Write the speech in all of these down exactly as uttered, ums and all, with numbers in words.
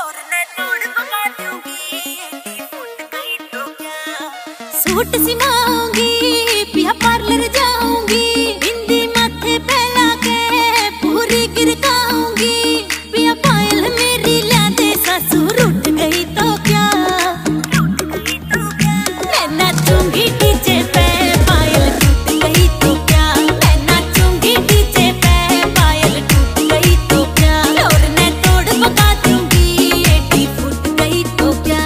Suit सिमाऊंगी, पिया parlour जाऊंगी, बिंदी माथे पे लाके पूरी गिरकाऊंगी। पिया पायल मेरी ला दे सासू रूठ गई तो क्या, मैं नाचूंगी डीजे पे पायल टूट गई तो क्या, मैं नाचूंगी डीजे पे पायल टूट गई तो क्या, और मैं तोड़ पका दूंगी एटी फूट गई तो क्या।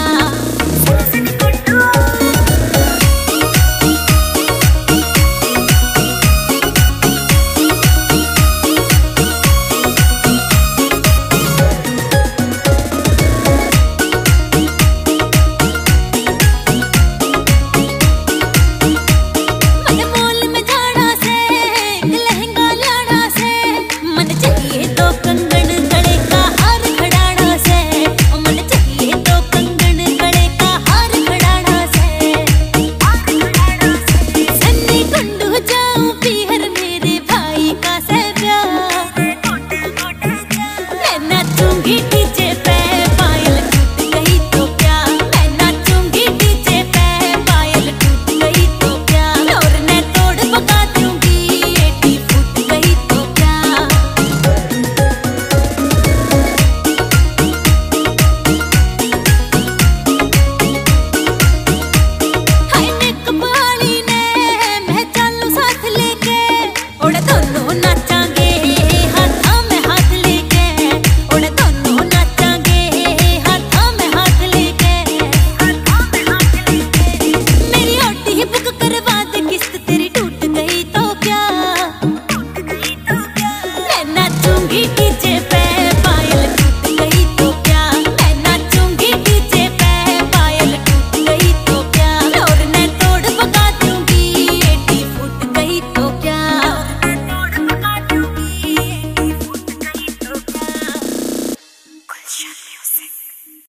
Music.